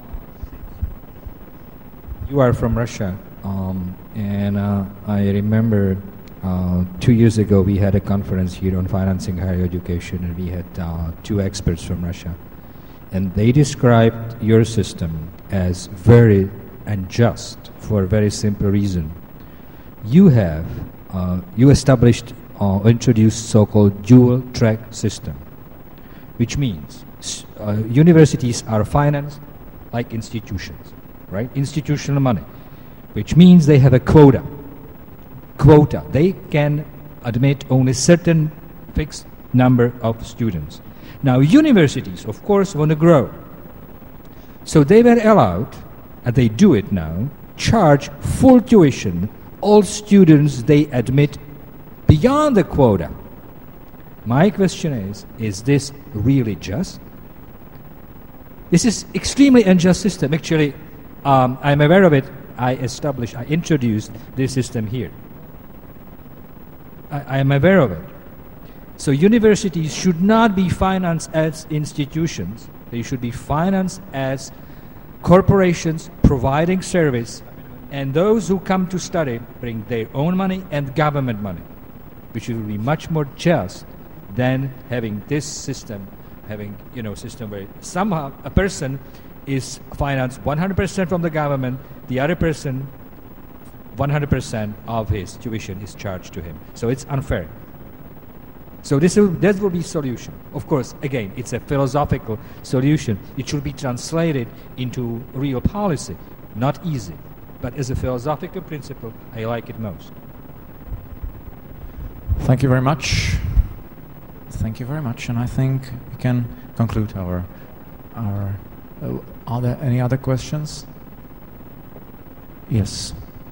You are from Russia, um, and uh, I remember uh, two years ago we had a conference here on financing higher education, and we had uh, two experts from Russia, and they described your system as very unjust for a very simple reason. You have uh, you established Uh, introduced so-called dual track system, which means uh, universities are financed like institutions, right? Institutional money, which means they have a quota. Quota. They can admit only certain fixed number of students. Now, universities, of course, want to grow. So they were allowed, and they do it now, charge full tuition all students they admit beyond the quota. My question is, is this really just? This is extremely unjust system. Actually, um, I'm aware of it. I established, I introduced this system here. I, I am aware of it. So universities should not be financed as institutions. They should be financed as corporations providing service, and those who come to study bring their own money and government money, which will be much more just than having this system, having, you know, system where somehow a person is financed one hundred percent from the government, the other person, one hundred percent of his tuition is charged to him. So it's unfair. So this will, that will be solution. Of course, again, it's a philosophical solution. It should be translated into real policy. Not easy, but as a philosophical principle, I like it most. Thank you very much. Thank you very much, and I think we can conclude our our. Uh, are there any other questions? Yes.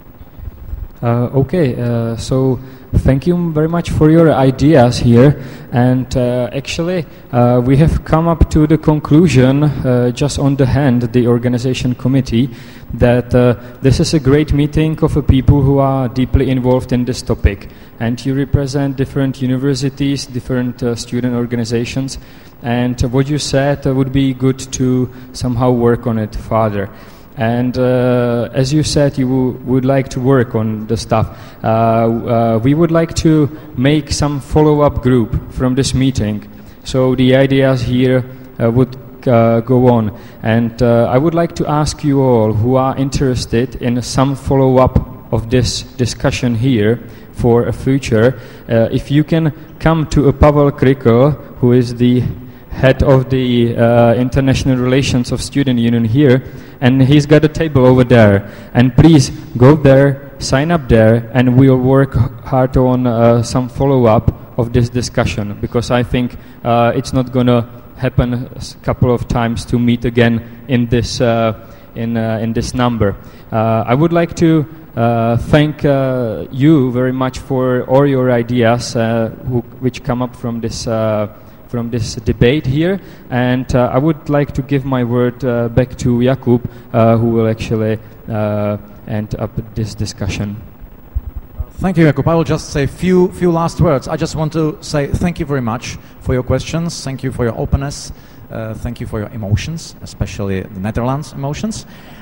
Uh, okay, uh, so thank you very much for your ideas here, and uh, actually uh, we have come up to the conclusion uh, just on the hand, the organization committee, that uh, this is a great meeting of uh, people who are deeply involved in this topic, and you represent different universities, different uh, student organizations, and uh, what you said uh, would be good to somehow work on it further. And uh, as you said, you w- would like to work on the stuff. Uh, uh, we would like to make some follow-up group from this meeting. So the ideas here uh, would uh, go on. And uh, I would like to ask you all who are interested in some follow-up of this discussion here for a future, uh, if you can come to a Pavel Krikl, who is the head of the uh, International Relations of Student Union here, and he's got a table over there. And please go there, sign up there, and we'll work hard on uh, some follow-up of this discussion, because I think uh, it's not going to happen a couple of times to meet again in this uh, in uh, in this number. Uh, I would like to uh, thank uh, you very much for all your ideas uh, who, which come up from this. Uh, from this debate here, and uh, I would like to give my word uh, back to Jakub, uh, who will actually uh, end up this discussion. Thank you, Jakub. I will just say a few, few last words. I just want to say thank you very much for your questions, thank you for your openness, uh, thank you for your emotions, especially the Netherlands emotions.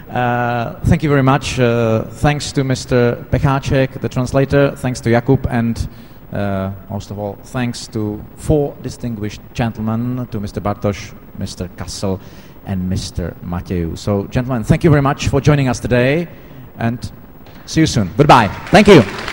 Uh, thank you very much. Uh, thanks to Mister Pecháček, the translator, thanks to Jakub, and Uh, most of all, thanks to four distinguished gentlemen, to Mister Bartoš, Mister Kassel, and Mister Mathieu. So, gentlemen, thank you very much for joining us today, and see you soon. Goodbye. Thank you.